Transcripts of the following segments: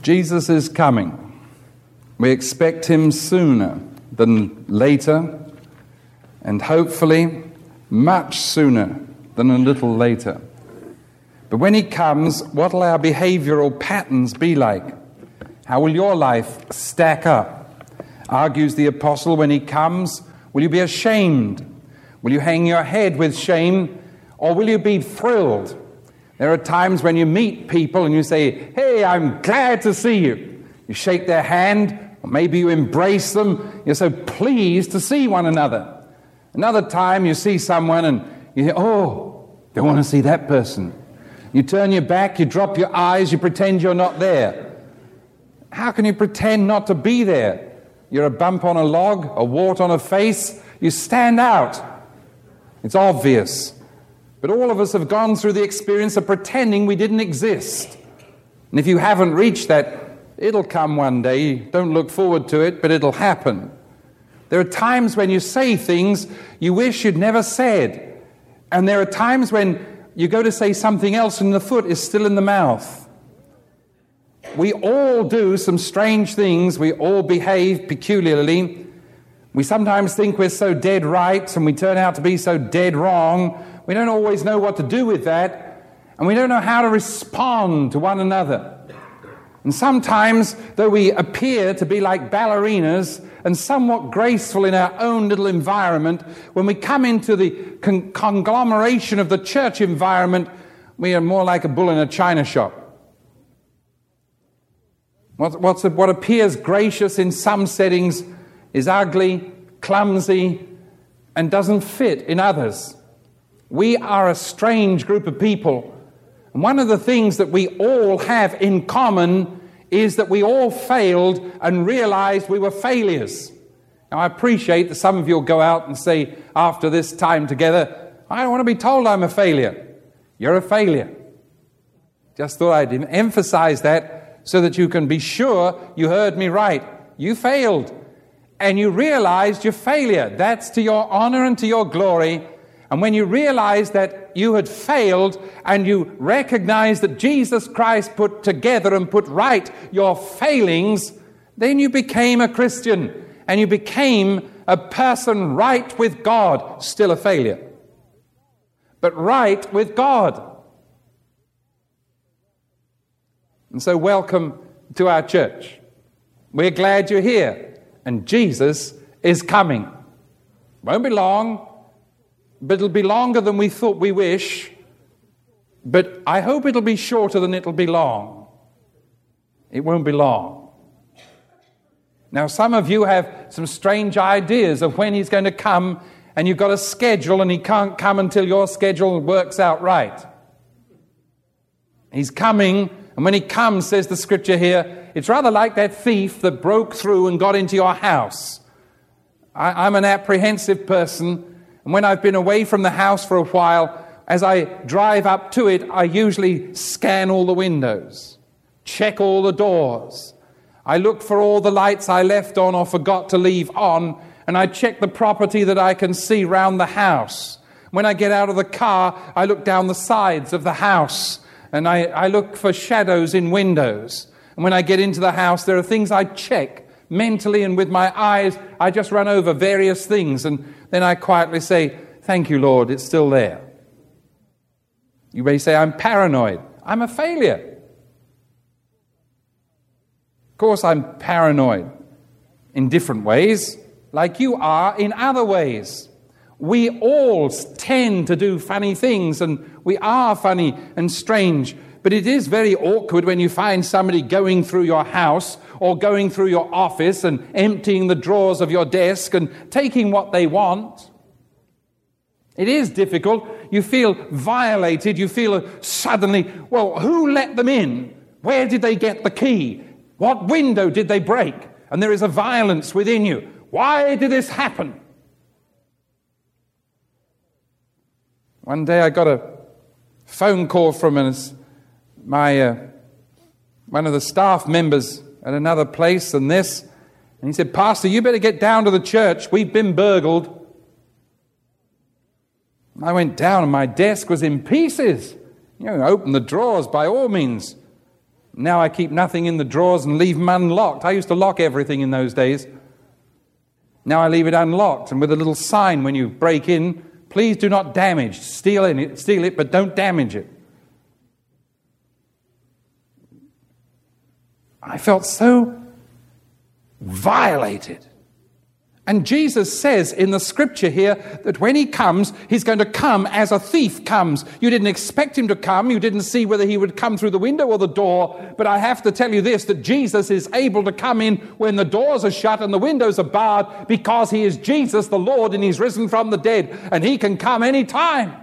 Jesus is coming. We expect him sooner than later, and hopefully much sooner than a little later. But when he comes, what will our behavioral patterns be like? How will your life stack up? Argues the apostle, when he comes, will you be ashamed? Will you hang your head with shame, or will you be thrilled? There are times when you meet people and you say, "Hey, I'm glad to see you." You shake their hand, or maybe you embrace them. You're so pleased to see one another. Another time you see someone and you think, "Oh, don't want to see that person." You turn your back, you drop your eyes, you pretend you're not there. How can you pretend not to be there? You're a bump on a log, a wart on a face. You stand out. It's obvious. But all of us have gone through the experience of pretending we didn't exist. And if you haven't reached that, it'll come one day. Don't look forward to it, but it'll happen. There are times when you say things you wish you'd never said. And there are times when you go to say something else and the foot is still in the mouth. We all do some strange things. We all behave peculiarly. We sometimes think we're so dead right and we turn out to be so dead wrong. We don't always know what to do with that, and we don't know how to respond to one another. And sometimes, though we appear to be like ballerinas and somewhat graceful in our own little environment, when we come into the conglomeration of the church environment, we are more like a bull in a china shop. What appears gracious in some settings is ugly, clumsy, and doesn't fit in others. We are a strange group of people. And one of the things that we all have in common is that we all failed and realized we were failures. Now, I appreciate that some of you will go out and say, after this time together, "I don't want to be told I'm a failure." You're a failure. Just thought I'd emphasize that so that you can be sure you heard me right. You failed. And you realized your failure. That's to your honor and to your glory. And when you realized that you had failed and you recognized that Jesus Christ put together and put right your failings, then you became a Christian and you became a person right with God. Still a failure, but right with God. And so welcome to our church. We're glad you're here, and Jesus is coming. Won't be long, but it'll be longer than we thought we wish. But I hope it'll be shorter than it'll be long. It won't be long. Now, some of you have some strange ideas of when he's going to come, and you've got a schedule, and he can't come until your schedule works out right. He's coming, and when he comes, says the scripture here, it's rather like that thief that broke through and got into your house. I'm an apprehensive person. And when I've been away from the house for a while, as I drive up to it, I usually scan all the windows, check all the doors. I look for all the lights I left on or forgot to leave on, and I check the property that I can see round the house. When I get out of the car, I look down the sides of the house, and I look for shadows in windows. And when I get into the house, there are things I check mentally, and with my eyes, I just run over various things, and then I quietly say, "Thank you, Lord, it's still there." You may say, "I'm paranoid." I'm a failure. Of course, I'm paranoid in different ways, like you are in other ways. We all tend to do funny things, and we are funny and strange. But it is very awkward when you find somebody going through your house or going through your office and emptying the drawers of your desk and taking what they want. It is difficult. You feel violated. You feel suddenly, well, who let them in? Where did they get the key? What window did they break? And there is a violence within you. Why did this happen? One day I got a phone call from one of the staff members at another place and he said, "Pastor, you better get down to the church. We've been burgled." I went down and my desk was in pieces. Open the drawers by all means. Now I keep nothing in the drawers and leave them unlocked. I used to lock everything in those days. Now I leave it unlocked and with a little sign when you break in, please do not damage. Steal it, but don't damage it. I felt so violated. And Jesus says in the scripture here that when he comes, he's going to come as a thief comes. You didn't expect him to come. You didn't see whether he would come through the window or the door. But I have to tell you this, that Jesus is able to come in when the doors are shut and the windows are barred, because he is Jesus, the Lord, and he's risen from the dead. And he can come any time.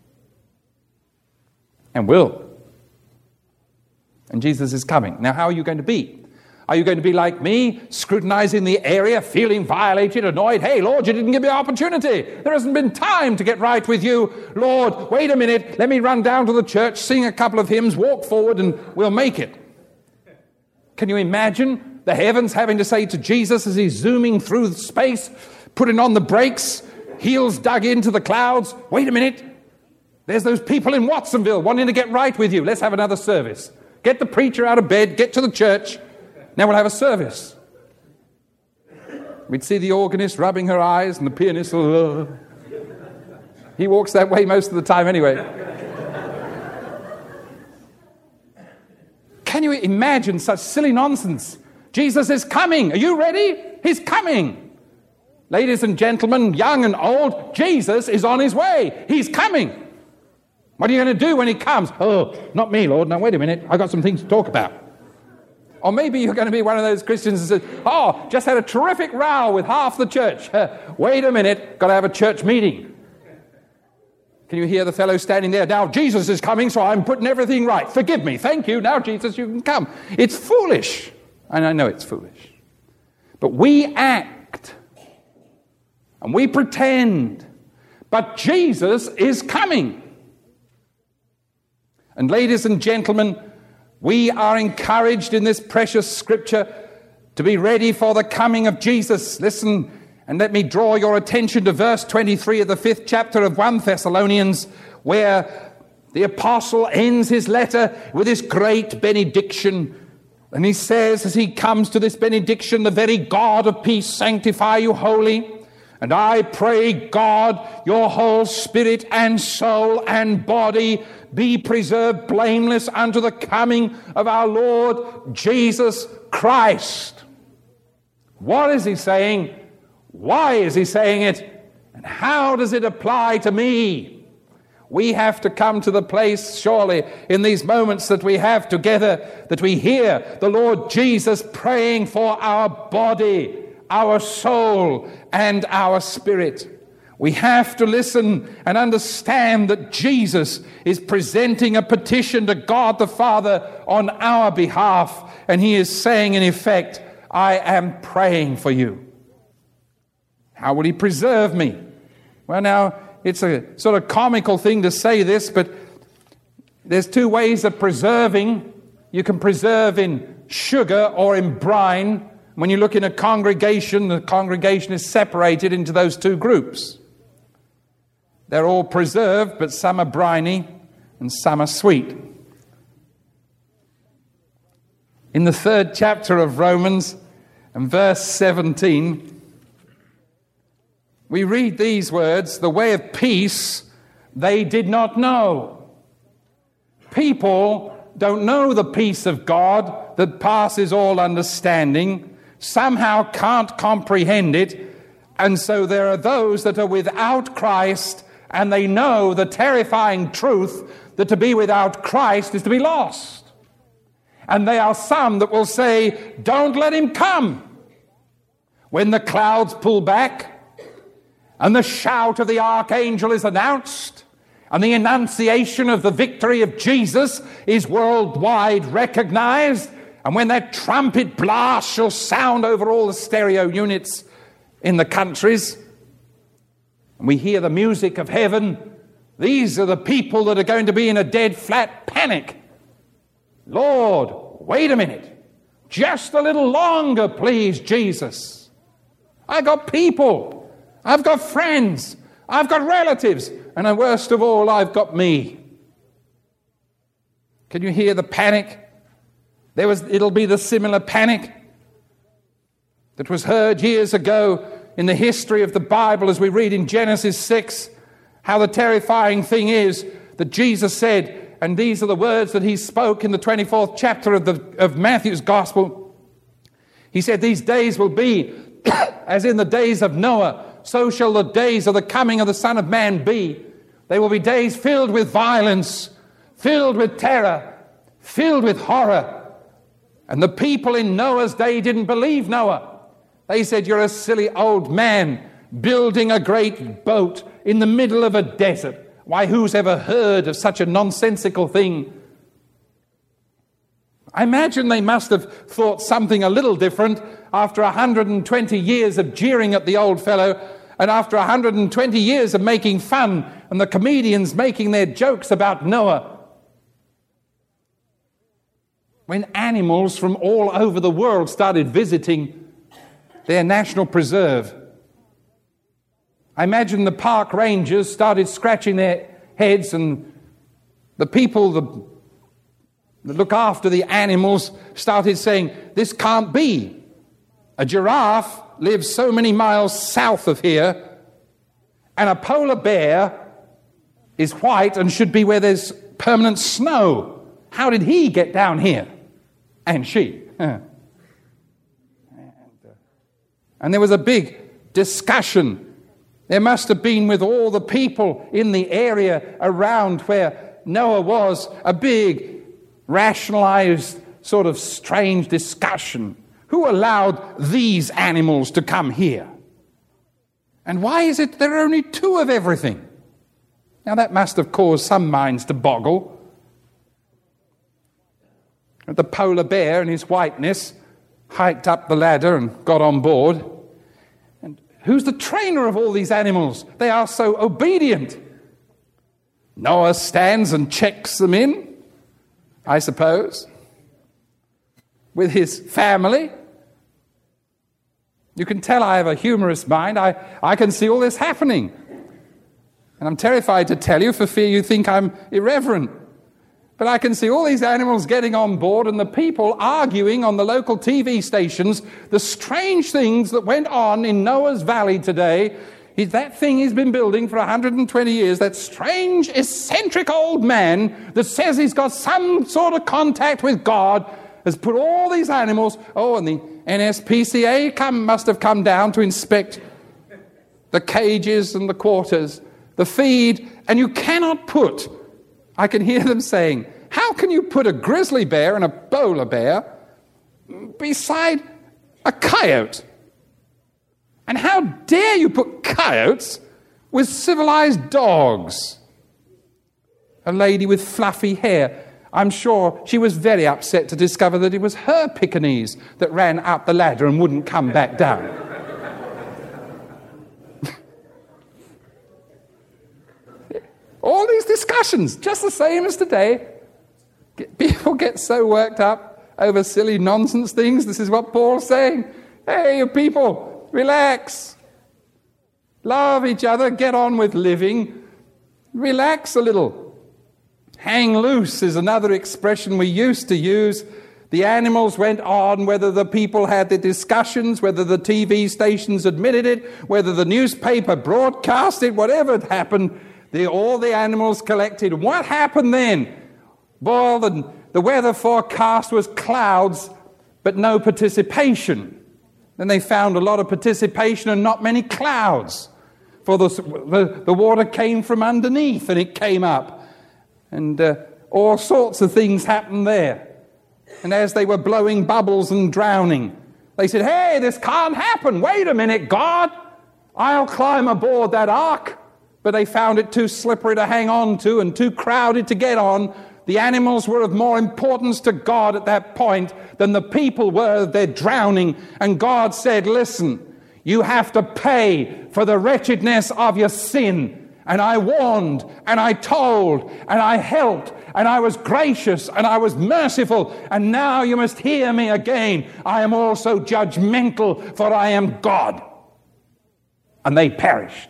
And will. And Jesus is coming. Now, how are you going to be? Are you going to be like me, scrutinizing the area, feeling violated, annoyed? Hey, Lord, you didn't give me an opportunity. There hasn't been time to get right with you. Lord, wait a minute. Let me run down to the church, sing a couple of hymns, walk forward, and we'll make it. Can you imagine the heavens having to say to Jesus as he's zooming through space, putting on the brakes, heels dug into the clouds, wait a minute. There's those people in Watsonville wanting to get right with you. Let's have another service. Get the preacher out of bed, get to the church. Now we'll have a service. We'd see the organist rubbing her eyes and the pianist, he walks that way most of the time anyway. Can you imagine such silly nonsense? Jesus is coming. Are you ready? He's coming. Ladies and gentlemen, young and old, Jesus is on his way. He's coming. What are you going to do when he comes? Oh, not me, Lord. Now, wait a minute. I've got some things to talk about. Or maybe you're going to be one of those Christians that says, oh, just had a terrific row with half the church. Wait a minute, got to have a church meeting. Can you hear the fellow standing there? Now Jesus is coming, so I'm putting everything right. Forgive me, thank you. Now Jesus, you can come. It's foolish. And I know it's foolish. But we act. And we pretend. But Jesus is coming. And ladies and gentlemen, we are encouraged in this precious scripture to be ready for the coming of Jesus. Listen, and let me draw your attention to verse 23 of the 5th chapter of 1 Thessalonians, where the apostle ends his letter with this great benediction. And he says, as he comes to this benediction, the very God of peace sanctify you wholly. And I pray, God, your whole spirit and soul and body be preserved blameless unto the coming of our Lord Jesus Christ. What is he saying? Why is he saying it? And how does it apply to me? We have to come to the place, surely, in these moments that we have together, that we hear the Lord Jesus praying for our body, our soul, and our spirit. We have to listen and understand that Jesus is presenting a petition to God the Father on our behalf, and he is saying, in effect, I am praying for you. How will he preserve me? Well, now, it's a sort of comical thing to say this, but there's two ways of preserving. You can preserve in sugar or in brine. When you look in a congregation, the congregation is separated into those two groups. They're all preserved, but some are briny and some are sweet. In the 3rd chapter of Romans and verse 17, we read these words, the way of peace they did not know. People don't know the peace of God that passes all understanding, somehow can't comprehend it, and so there are those that are without Christ, and they know the terrifying truth that to be without Christ is to be lost. And there are some that will say, don't let him come. When the clouds pull back, and the shout of the archangel is announced, and the annunciation of the victory of Jesus is worldwide recognized, and when that trumpet blast shall sound over all the stereo units in the countries, and we hear the music of heaven, these are the people that are going to be in a dead flat panic. Lord, wait a minute. Just a little longer, please, Jesus. I got people. I've got friends. I've got relatives. And worst of all, I've got me. Can you hear the panic? It'll be the similar panic that was heard years ago in the history of the Bible, as we read in Genesis 6, how the terrifying thing is that Jesus said, and these are the words that he spoke in the 24th chapter of Matthew's Gospel. He said, these days will be as in the days of Noah, so shall the days of the coming of the Son of Man be. They will be days filled with violence, filled with terror, filled with horror. And the people in Noah's day didn't believe Noah. They said, you're a silly old man building a great boat in the middle of a desert. Why, who's ever heard of such a nonsensical thing? I imagine they must have thought something a little different after 120 years of jeering at the old fellow, and after 120 years of making fun and the comedians making their jokes about Noah. When animals from all over the world started visiting their national preserve, I imagine the park rangers started scratching their heads, and the people that look after the animals started saying, this can't be. A giraffe lives so many miles south of here, and a polar bear is white and should be where there's permanent snow. How did he get down here? And she. And there was a big discussion. There must have been, with all the people in the area around where Noah was, a big, rationalized, sort of strange discussion. Who allowed these animals to come here? And why is it there are only two of everything? Now that must have caused some minds to boggle. The polar bear in his whiteness hiked up the ladder and got on board. And who's the trainer of all these animals? They are so obedient. Noah stands and checks them in, I suppose, with his family. You can tell I have a humorous mind. I can see all this happening. And I'm terrified to tell you for fear you think I'm irreverent. But I can see all these animals getting on board and the people arguing on the local TV stations the strange things that went on in Noah's Valley today. That thing he's been building for 120 years, that strange, eccentric old man that says he's got some sort of contact with God, has put all these animals, and the NSPCA must have come down to inspect the cages and the quarters, the feed, and you cannot put, I can hear them saying, how can you put a grizzly bear and a polar bear beside a coyote? And how dare you put coyotes with civilized dogs? A lady with fluffy hair, I'm sure she was very upset to discover that it was her Pekingese that ran up the ladder and wouldn't come back down. All these discussions, just the same as today. People get so worked up over silly nonsense things. This is what Paul's saying. Hey, you people, relax. Love each other, get on with living. Relax a little. Hang loose is another expression we used to use. The animals went on, whether the people had the discussions, whether the TV stations admitted it, whether the newspaper broadcast it, whatever had happened, all the animals collected. What happened then? Well, the weather forecast was clouds, but no participation. Then they found a lot of participation and not many clouds. For the water came from underneath and it came up. And all sorts of things happened there. And as they were blowing bubbles and drowning, they said, hey, this can't happen. Wait a minute, God. I'll climb aboard that ark. But they found it too slippery to hang on to and too crowded to get on. The animals were of more importance to God at that point than the people were. They're drowning. And God said, listen, you have to pay for the wretchedness of your sin. And I warned, and I told, and I helped, and I was gracious, and I was merciful, and now you must hear me again. I am also judgmental, for I am God. And they perished.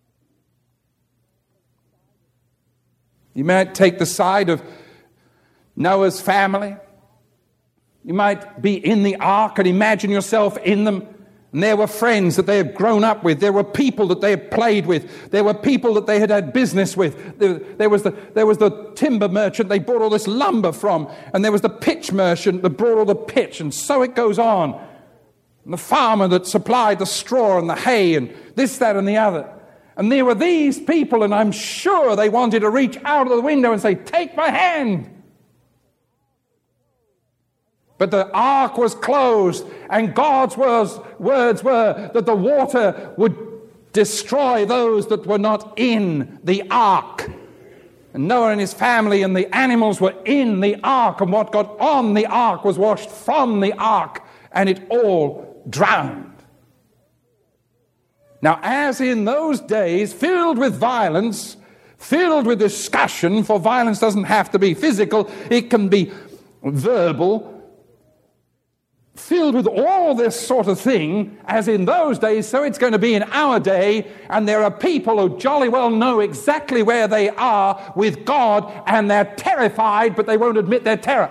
You might take the side of Noah's family. You might be in the ark and imagine yourself in them. And there were friends that they had grown up with. There were people that they had played with. There were people that they had had business with. There was the timber merchant they bought all this lumber from. And there was the pitch merchant that brought all the pitch. And so it goes on. And the farmer that supplied the straw and the hay and this, that, and the other. And there were these people, and I'm sure they wanted to reach out of the window and say, "Take my hand." But the ark was closed, and God's words were that the water would destroy those that were not in the ark. And Noah and his family and the animals were in the ark, and what got on the ark was washed from the ark, and it all drowned. Now, as in those days, filled with violence, filled with discussion, for violence doesn't have to be physical, it can be verbal, filled with all this sort of thing, as in those days, so it's going to be in our day, and there are people who jolly well know exactly where they are with God, and they're terrified, but they won't admit their terror.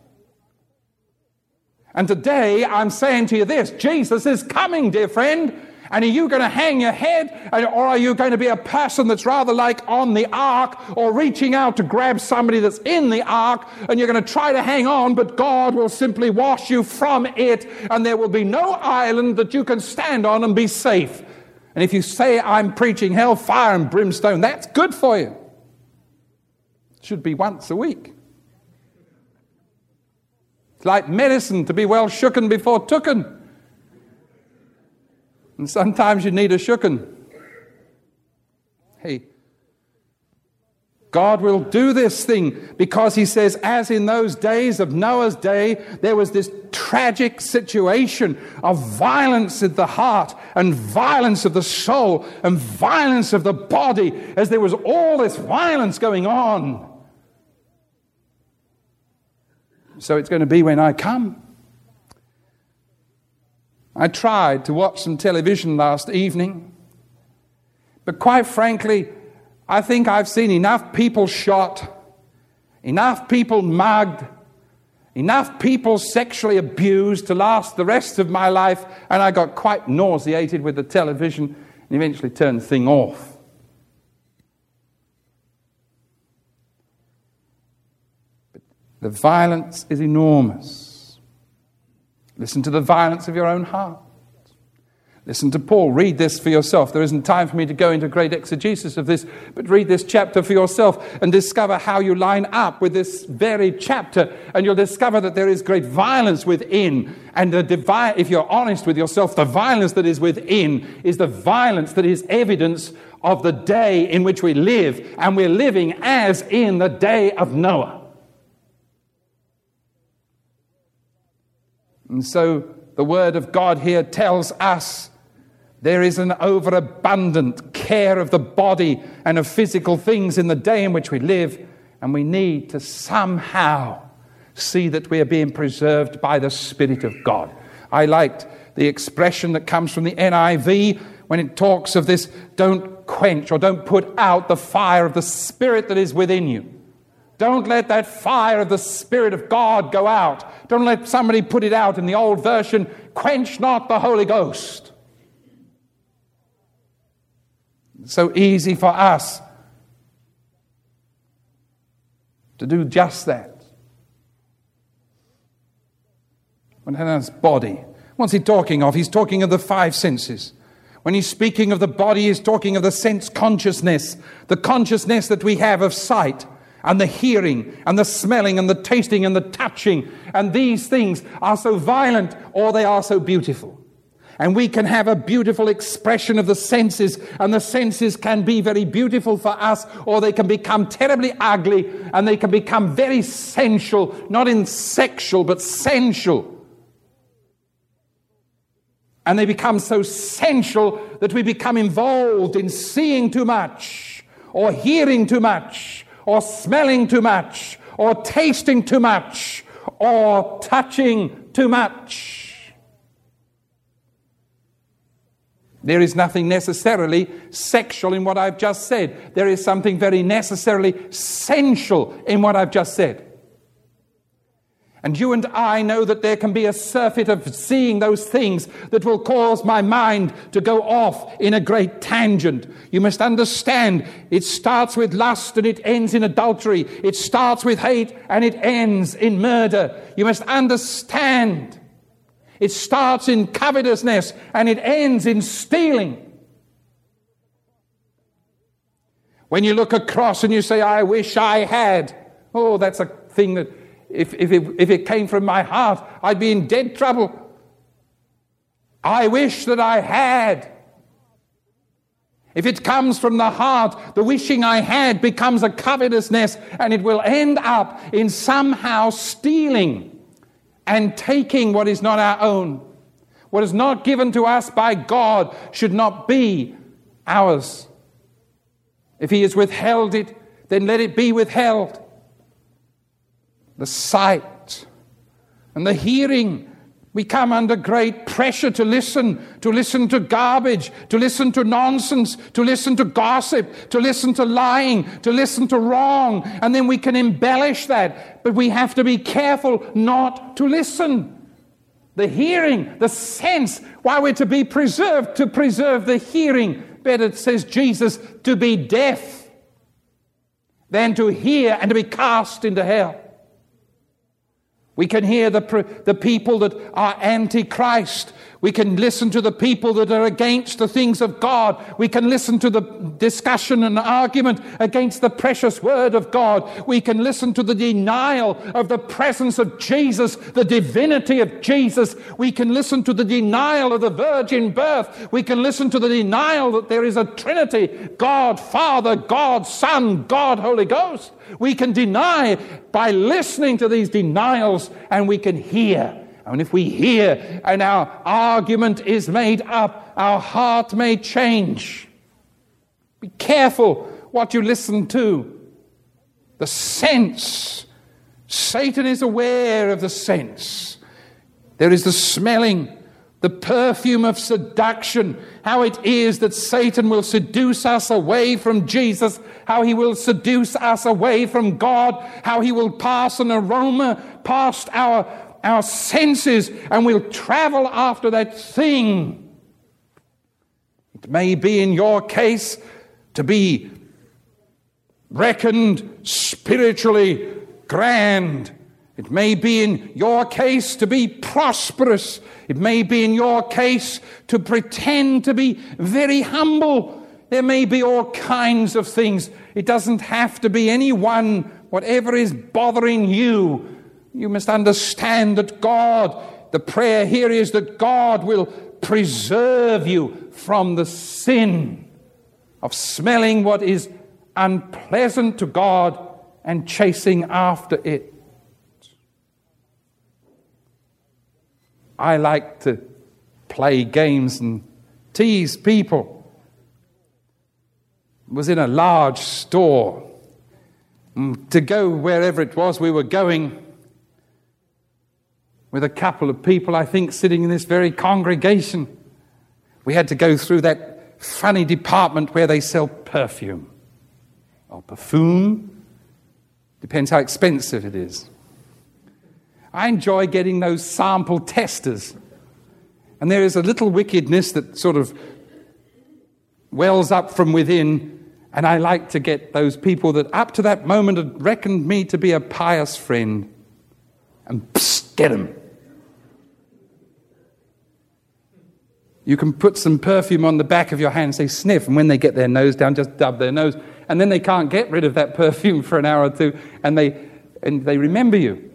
And today, I'm saying to you this, Jesus is coming, dear friend. And are you going to hang your head, or are you going to be a person that's rather like on the ark, or reaching out to grab somebody that's in the ark, and you're going to try to hang on, but God will simply wash you from it, and there will be no island that you can stand on and be safe. And if you say, "I'm preaching hell, fire and brimstone," that's good for you. It should be once a week. It's like medicine, to be well shooken before tooken. And sometimes you need a shooken. Hey, God will do this thing because he says, as in those days of Noah's day, there was this tragic situation of violence in the heart and violence of the soul and violence of the body, as there was all this violence going on. So it's going to be when I come. I tried to watch some television last evening, but quite frankly, I think I've seen enough people shot, enough people mugged, enough people sexually abused to last the rest of my life, and I got quite nauseated with the television and eventually turned the thing off. But the violence is enormous. Listen to the violence of your own heart. Listen to Paul. Read this for yourself. There isn't time for me to go into great exegesis of this, but read this chapter for yourself and discover how you line up with this very chapter, and you'll discover that there is great violence within. And if you're honest with yourself, the violence that is within is the violence that is evidence of the day in which we live, and we're living as in the day of Noah. And so the word of God here tells us there is an overabundant care of the body and of physical things in the day in which we live, and we need to somehow see that we are being preserved by the Spirit of God. I liked the expression that comes from the NIV when it talks of this: don't quench or don't put out the fire of the Spirit that is within you. Don't let that fire of the Spirit of God go out. Don't let somebody put it out in the old version, quench not the Holy Ghost. It's so easy for us to do just that. When his body, what's he talking of? He's talking of the five senses. When he's speaking of the body, he's talking of the sense consciousness, the consciousness that we have of sight, and the hearing, and the smelling, and the tasting, and the touching. And these things are so violent, or they are so beautiful. And we can have a beautiful expression of the senses, and the senses can be very beautiful for us, or they can become terribly ugly, and they can become very sensual, not in sexual, but sensual. And they become so sensual that we become involved in seeing too much, or hearing too much, or smelling too much, or tasting too much, or touching too much. There is nothing necessarily sexual in what I've just said. There is something very necessarily sensual in what I've just said. And you and I know that there can be a surfeit of seeing those things that will cause my mind to go off in a great tangent. You must understand, it starts with lust and it ends in adultery. It starts with hate and it ends in murder. You must understand, it starts in covetousness and it ends in stealing. When you look across and you say, I wish I had, oh, that's a thing that if it came from my heart, I'd be in dead trouble. I wish that I had. If it comes from the heart, the wishing I had becomes a covetousness, and it will end up in somehow stealing and taking what is not our own. What is not given to us by God should not be ours. If he has withheld it, then let it be withheld. The sight and the hearing, we come under great pressure to listen to garbage, to listen to nonsense, to listen to gossip, to listen to lying, to listen to wrong, and then we can embellish that. But we have to be careful not to listen. The hearing, the sense, why we're to be preserved, to preserve the hearing. Better, says Jesus, to be deaf than to hear and to be cast into hell. We can hear the people that are anti-Christ. We can listen to the people that are against the things of God. We can listen to the discussion and argument against the precious word of God. We can listen to the denial of the presence of Jesus, the divinity of Jesus. We can listen to the denial of the virgin birth. We can listen to the denial that there is a Trinity, God Father, God Son, God Holy Ghost. We can deny by listening to these denials, and we can hear. And if we hear and our argument is made up, our heart may change. Be careful what you listen to. The sense. Satan is aware of the sense. There is the smelling, the perfume of seduction, how it is that Satan will seduce us away from Jesus, how he will seduce us away from God, how he will pass an aroma past our senses, and we'll travel after that thing. It may be in your case to be reckoned spiritually grand. It may be in your case to be prosperous. It may be in your case to pretend to be very humble. There may be all kinds of things. It doesn't have to be any one. Whatever is bothering you, you must understand that God, the prayer here is that God will preserve you from the sin of smelling what is unpleasant to God and chasing after it. I like to play games and tease people. I was in a large store. To go wherever it was we were going, with a couple of people, I think, sitting in this very congregation. We had to go through that funny department where they sell perfume. Or perfume. Depends how expensive it is. I enjoy getting those sample testers. And there is a little wickedness that sort of wells up from within. And I like to get those people that up to that moment had reckoned me to be a pious friend. And get them. You can put some perfume on the back of your hand and say, sniff. And when they get their nose down, just dub their nose. And then they can't get rid of that perfume for an hour or two. And they remember you.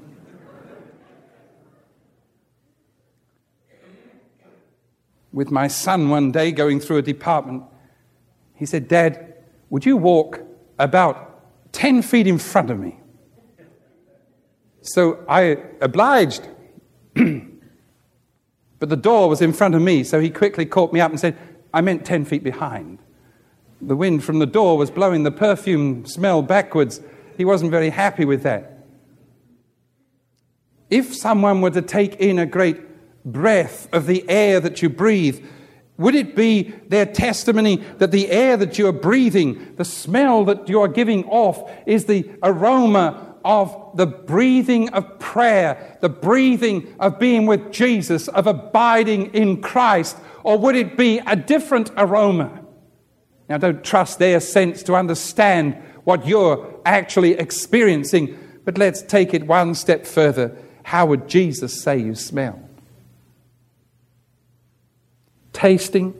With my son one day going through a department, he said, Dad, would you walk about 10 feet in front of me? So I obliged. But the door was in front of me, so he quickly caught me up and said, I meant 10 feet behind. The wind from the door was blowing the perfume smell backwards. He wasn't very happy with that. If someone were to take in a great breath of the air that you breathe, would it be their testimony that the air that you are breathing, the smell that you are giving off, is the aroma of the breathing of prayer, the breathing of being with Jesus, of abiding in Christ? Or would it be a different aroma? Now, don't trust their sense to understand what you're actually experiencing, but let's take it one step further. How would Jesus say you smell? Tasting.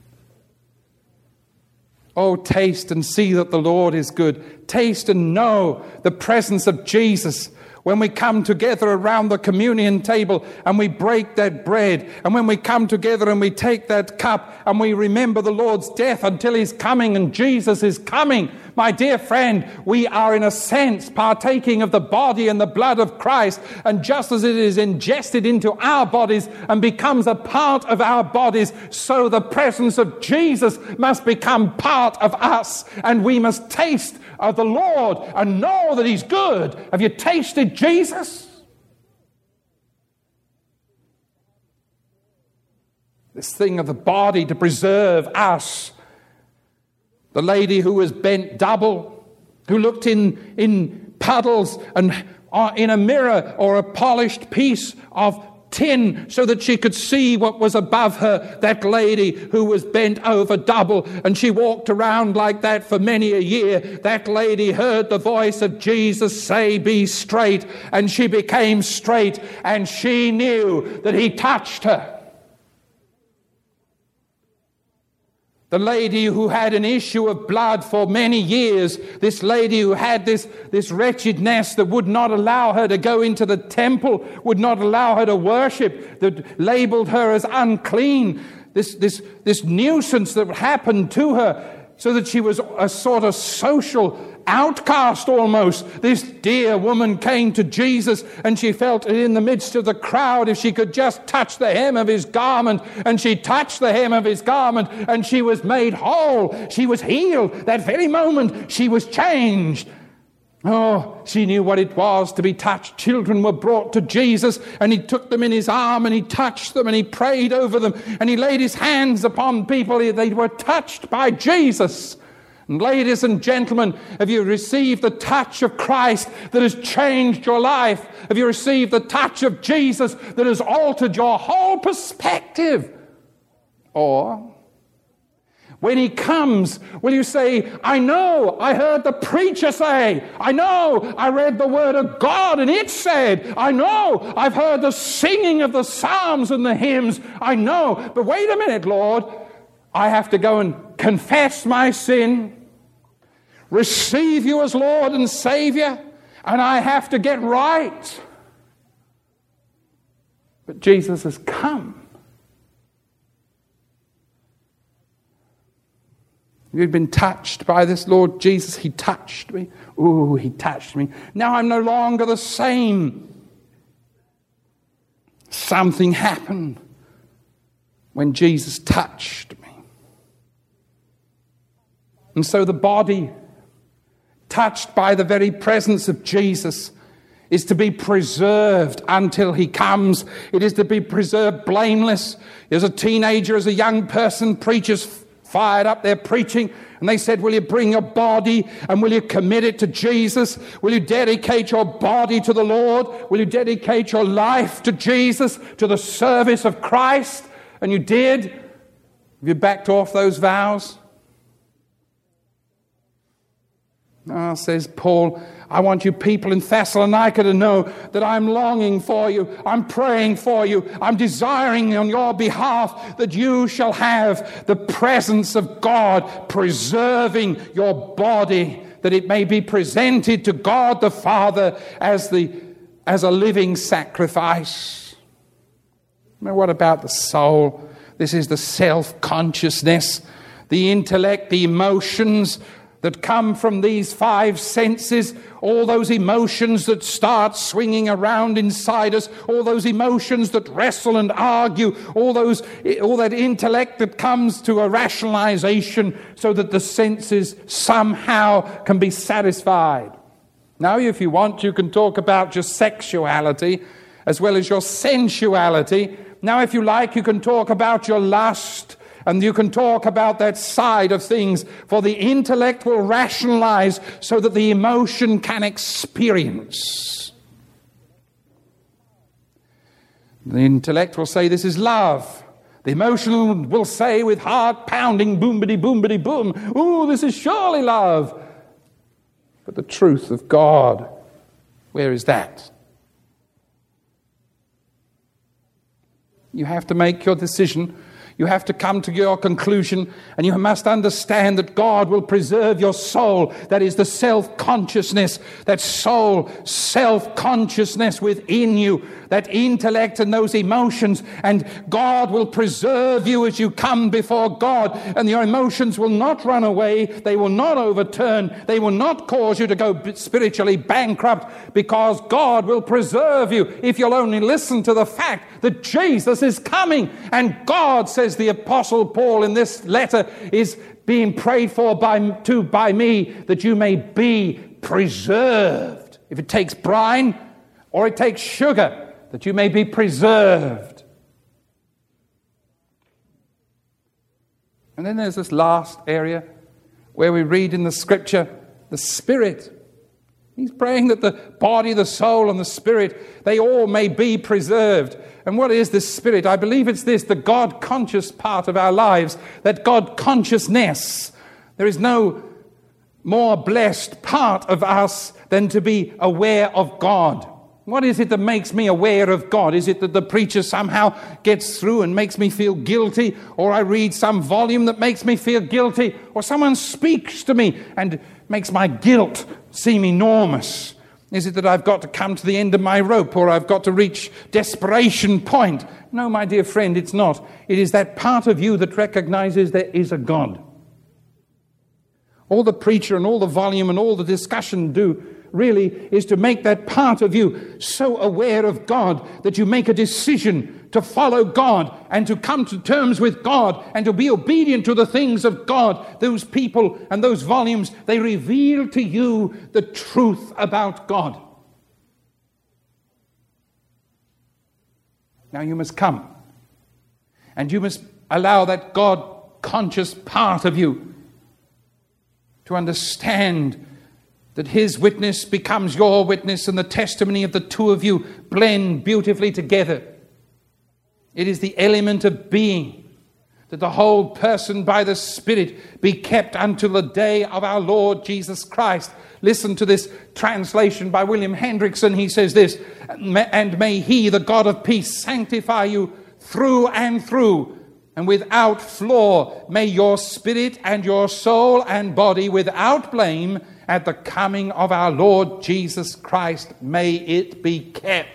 Oh, taste and see that the Lord is good. Taste and know the presence of Jesus when we come together around the communion table and we break that bread, and when we come together and we take that cup and we remember the Lord's death until He's coming and Jesus is coming. My dear friend, we are in a sense partaking of the body and the blood of Christ, and just as it is ingested into our bodies and becomes a part of our bodies, so the presence of Jesus must become part of us, and we must taste of the Lord and know that He's good. Have you tasted Jesus? This thing of the body to preserve us. The lady who was bent double, who looked in puddles and in a mirror or a polished piece of tin so that she could see what was above her, that lady who was bent over double, and she walked around like that for many a year. That lady heard the voice of Jesus say, "Be straight," and she became straight, and she knew that He touched her. The lady who had an issue of blood for many years, this lady who had this wretchedness that would not allow her to go into the temple, would not allow her to worship, that labeled her as unclean, this nuisance that happened to her, so that she was a sort of social outcast almost. This dear woman came to Jesus, and she felt in the midst of the crowd, if she could just touch the hem of His garment, and she touched the hem of His garment, and she was made whole. She was healed. That very moment she was changed. Oh, she knew what it was to be touched. Children were brought to Jesus, and He took them in His arm, and He touched them, and He prayed over them, and He laid His hands upon people. They were touched by Jesus. And ladies and gentlemen, have you received the touch of Christ that has changed your life? Have you received the touch of Jesus that has altered your whole perspective? Or, when He comes, will you say, "I know, I heard the preacher say, I know, I read the Word of God and it said, I know, I've heard the singing of the psalms and the hymns, I know, but wait a minute, Lord, I have to go and confess my sin, receive You as Lord and Savior, and I have to get right." But Jesus has come. You've been touched by this Lord Jesus. He touched me. Ooh, He touched me. Now I'm no longer the same. Something happened when Jesus touched me. And so the body, touched by the very presence of Jesus, is to be preserved until He comes. It is to be preserved blameless. As a teenager, as a young person, preachers fired up their preaching, and they said, "Will you bring your body and will you commit it to Jesus? Will you dedicate your body to the Lord? Will you dedicate your life to Jesus, to the service of Christ?" And you did. Have you backed off those vows? Ah, says Paul, "I want you people in Thessalonica to know that I'm longing for you. I'm praying for you. I'm desiring on your behalf that you shall have the presence of God preserving your body, that it may be presented to God the Father as a living sacrifice." Now, what about the soul? This is the self-consciousness, the intellect, the emotions that come from these five senses, all those emotions that start swinging around inside us, all those emotions that wrestle and argue, all that intellect that comes to a rationalization so that the senses somehow can be satisfied. Now, if you want, you can talk about your sexuality as well as your sensuality. Now, if you like, you can talk about your lust And you can talk about that side of things, for the intellect will rationalize so that the emotion can experience. The intellect will say this is love. The emotion will say with heart pounding, boom-biddy, boom-biddy, boom, ooh, this is surely love. But the truth of God, where is that? You have to make your decision. You have to come to your conclusion, and you must understand that God will preserve your soul. That is the self-consciousness, that soul self-consciousness within you, that intellect and those emotions, and God will preserve you as you come before God, and your emotions will not run away, they will not overturn, they will not cause you to go spiritually bankrupt, because God will preserve you if you'll only listen to the fact that Jesus is coming. And God, says the Apostle Paul in this letter, is being prayed for by me, that you may be preserved. If it takes brine or it takes sugar, that you may be preserved. And then there's this last area where we read in the scripture, the spirit. He's praying that the body, the soul, and the spirit, they all may be preserved. And what is this spirit? I believe it's this, the God-conscious part of our lives, that God-consciousness. There is no more blessed part of us than to be aware of God. What is it that makes me aware of God? Is it that the preacher somehow gets through and makes me feel guilty? Or I read some volume that makes me feel guilty? Or someone speaks to me and makes my guilt seem enormous? Is it that I've got to come to the end of my rope, or I've got to reach desperation point? No, my dear friend, it's not. It is that part of you that recognizes there is a God. All the preacher and all the volume and all the discussion do really is to make that part of you so aware of God that you make a decision to follow God and to come to terms with God and to be obedient to the things of God. Those people and those volumes, they reveal to you the truth about God. Now you must come and you must allow that God-conscious part of you to understand that his witness becomes your witness, and the testimony of the two of you blend beautifully together. It is the element of being, that the whole person by the Spirit be kept until the day of our Lord Jesus Christ. Listen to this translation by William Hendrickson. He says this, and may he, the God of peace, sanctify you through and through, and without flaw may your spirit and your soul and body without blame at the coming of our Lord Jesus Christ, may it be kept.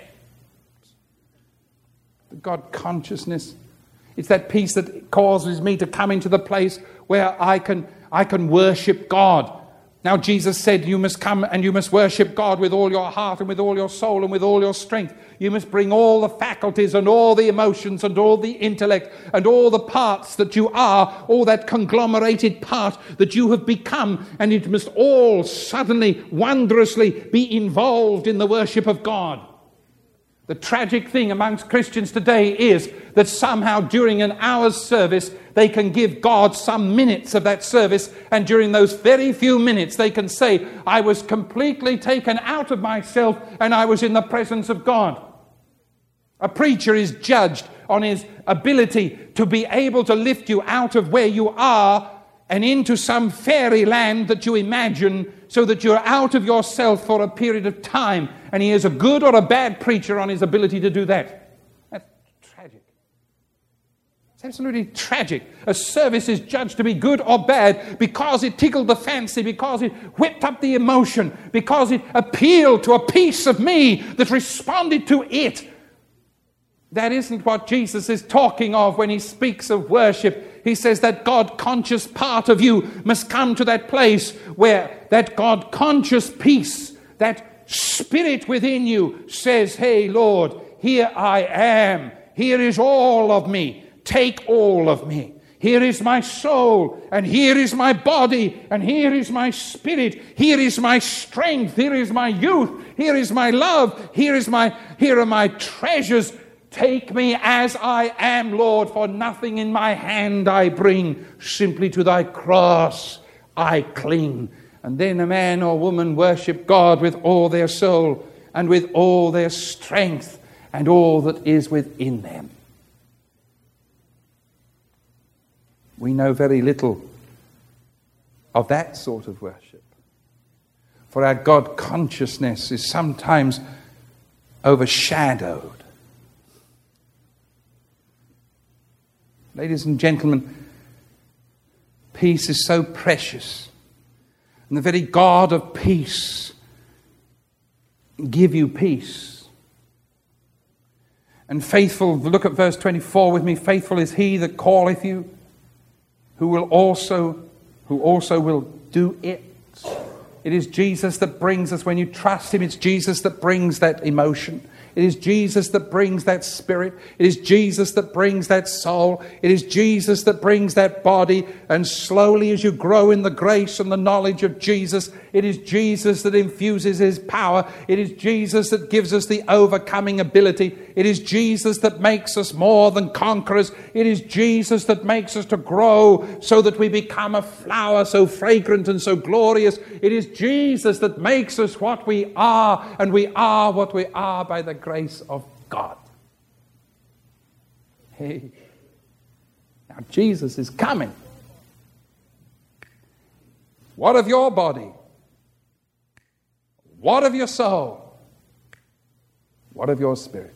The God consciousness, it's that peace that causes me to come into the place where I can worship God. Now Jesus said you must come and you must worship God with all your heart and with all your soul and with all your strength. You must bring all the faculties and all the emotions and all the intellect and all the parts that you are, all that conglomerated part that you have become, and it must all suddenly, wondrously be involved in the worship of God. The tragic thing amongst Christians today is that somehow during an hour's service, they can give God some minutes of that service, and during those very few minutes they can say, I was completely taken out of myself and I was in the presence of God. A preacher is judged on his ability to be able to lift you out of where you are and into some fairyland that you imagine, so that you're out of yourself for a period of time. And he is a good or a bad preacher on his ability to do that. That's tragic. It's absolutely tragic. A service is judged to be good or bad because it tickled the fancy, because it whipped up the emotion, because it appealed to a piece of me that responded to it. That isn't what Jesus is talking of when he speaks of worship. He says that God-conscious part of you must come to that place where that God-conscious peace, that spirit within you says, hey, Lord, here I am. Here is all of me. Take all of me. Here is my soul, and here is my body, and here is my spirit. Here is my strength. Here is my youth. Here is my love. Here are my treasures. Take me as I am, Lord, for nothing in my hand I bring. Simply to thy cross I cling. And then a man or woman worship God with all their soul and with all their strength and all that is within them. We know very little of that sort of worship. For our God consciousness is sometimes overshadowed. Ladies and gentlemen, peace is so precious. And the very God of peace give you peace. And faithful, look at verse 24 with me. Faithful is he that calleth you, who also will do it. It is Jesus that brings us, when you trust him, it's Jesus that brings that emotion. It is Jesus that brings that spirit. It is Jesus that brings that soul. It is Jesus that brings that body. And slowly as you grow in the grace and the knowledge of Jesus, it is Jesus that infuses his power. It is Jesus that gives us the overcoming ability. It is Jesus that makes us more than conquerors. It is Jesus that makes us to grow so that we become a flower so fragrant and so glorious. It is Jesus that makes us what we are, and we are what we are by the grace of God. Hey, now Jesus is coming. What of your body? What of your soul? What of your spirit?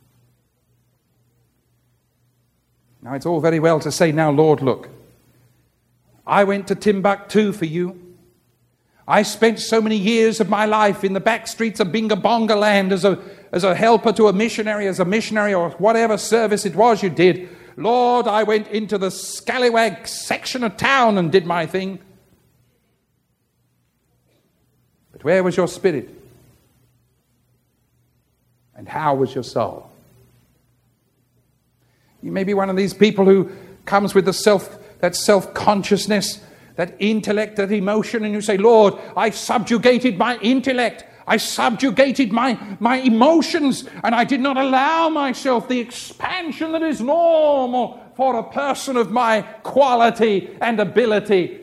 Now it's all very well to say, now Lord, look, I went to Timbuktu for you. I spent so many years of my life in the back streets of Bingabonga land as a helper to a missionary, or whatever service it was you did. Lord, I went into the scallywag section of town and did my thing. But where was your spirit? And how was your soul? You may be one of these people who comes with that self-consciousness, that intellect, that emotion, and you say, Lord, I subjugated my intellect. I subjugated my emotions, and I did not allow myself the expansion that is normal for a person of my quality and ability.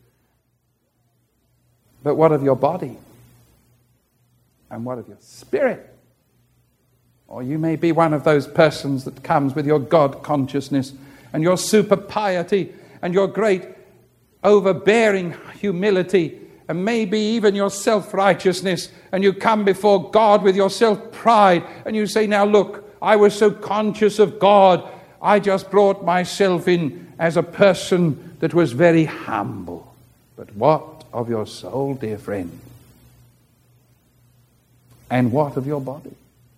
But what of your body? And what of your spirit? Or you may be one of those persons that comes with your God consciousness and your super piety and your great overbearing humility and maybe even your self-righteousness, and you come before God with your self-pride and you say, now look, I was so conscious of God, I just brought myself in as a person that was very humble. But what of your soul, dear friend? And what of your body?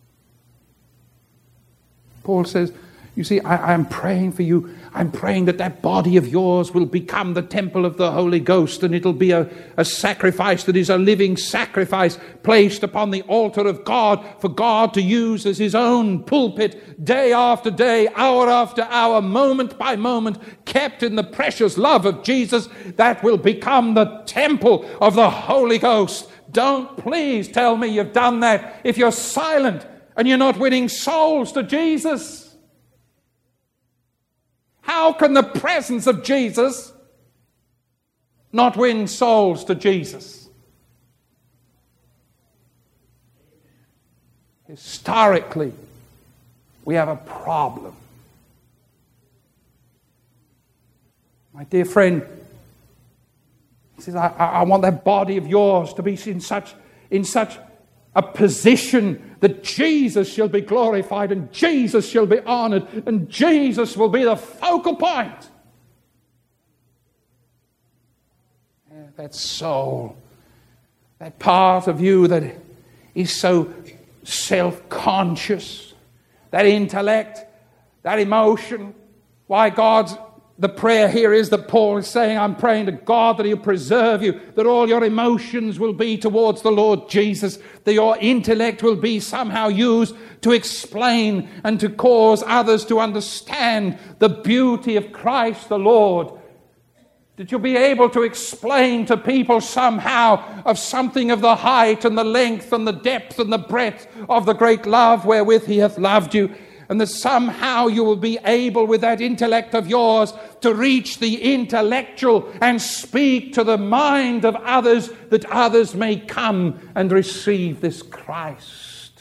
Paul says, you see, I'm praying for you. I'm praying that body of yours will become the temple of the Holy Ghost, and it'll be a sacrifice that is a living sacrifice placed upon the altar of God for God to use as his own pulpit day after day, hour after hour, moment by moment, kept in the precious love of Jesus. That will become the temple of the Holy Ghost. Don't please tell me you've done that if you're silent and you're not winning souls to Jesus. How can the presence of Jesus not win souls to Jesus? Historically, we have a problem. My dear friend, he says, I want that body of yours to be in such a position that Jesus shall be glorified and Jesus shall be honored and Jesus will be the focal point. That soul, that part of you that is so self-conscious, that intellect, that emotion. Why the prayer here is that Paul is saying, I'm praying to God that he'll preserve you, that all your emotions will be towards the Lord Jesus, that your intellect will be somehow used to explain and to cause others to understand the beauty of Christ the Lord, that you'll be able to explain to people somehow of something of the height and the length and the depth and the breadth of the great love wherewith he hath loved you. and that somehow you will be able with that intellect of yours to reach the intellectual and speak to the mind of others, that others may come and receive this Christ.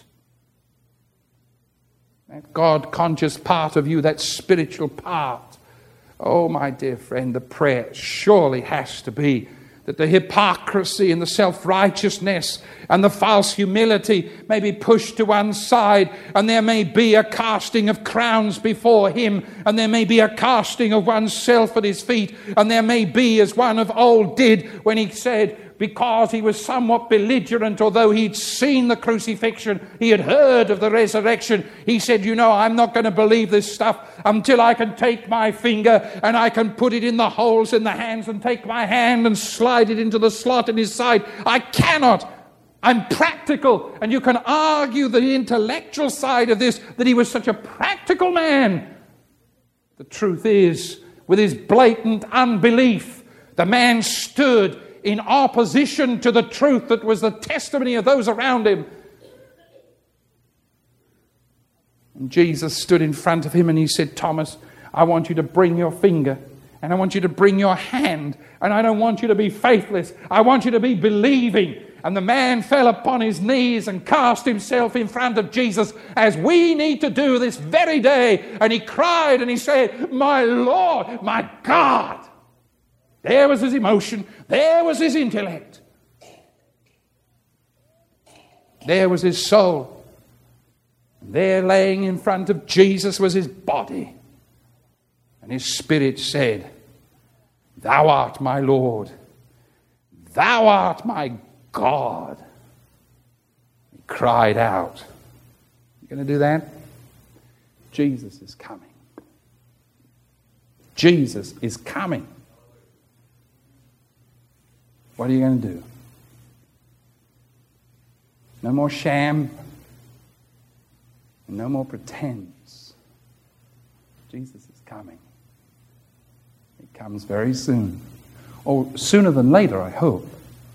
That God-conscious part of you, that spiritual part. Oh, my dear friend, the prayer surely has to be that the hypocrisy and the self-righteousness and the false humility may be pushed to one side, and there may be a casting of crowns before him, and there may be a casting of oneself at his feet, and there may be, as one of old did when he said, because he was somewhat belligerent, although he'd seen the crucifixion, he had heard of the resurrection, he said, you know, I'm not going to believe this stuff until I can take my finger and I can put it in the holes in the hands and take my hand and slide it into the slot in his side. I cannot. I'm practical. And you can argue the intellectual side of this, that he was such a practical man. The truth is, with his blatant unbelief, the man stood in opposition to the truth that was the testimony of those around him. And Jesus stood in front of him and he said, Thomas, I want you to bring your finger and I want you to bring your hand, and I don't want you to be faithless. I want you to be believing. And the man fell upon his knees and cast himself in front of Jesus, as we need to do this very day. And he cried and he said, my Lord, my God. There was his emotion. There was his intellect. There was his soul. There laying in front of Jesus was his body. And his spirit said, thou art my Lord. Thou art my God. He cried out. You going to do that? Jesus is coming. Jesus is coming. What are you going to do? No more sham. No more pretense. Jesus is coming. He comes very soon. Or sooner than later, I hope.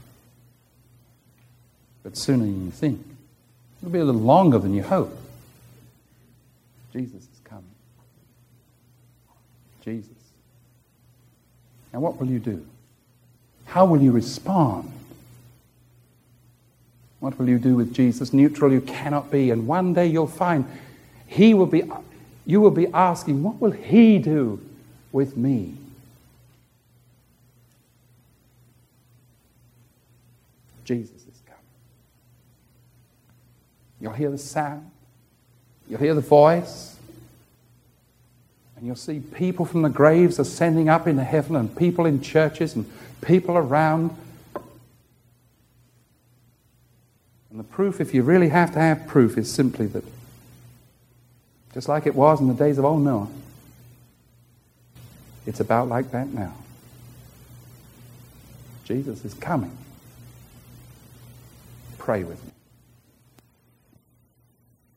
But sooner than you think. It'll be a little longer than you hope. Jesus is coming. Jesus. Now what will you do? How will you respond? What will you do with Jesus? Neutral you cannot be. And one day you'll find you will be asking, what will he do with me? Jesus is coming. You'll hear the sound. You'll hear the voice. And you'll see people from the graves ascending up into heaven, and people in churches and people around. And the proof, if you really have to have proof, is simply that, just like it was in the days of old Noah, it's about like that now. Jesus is coming. Pray with me.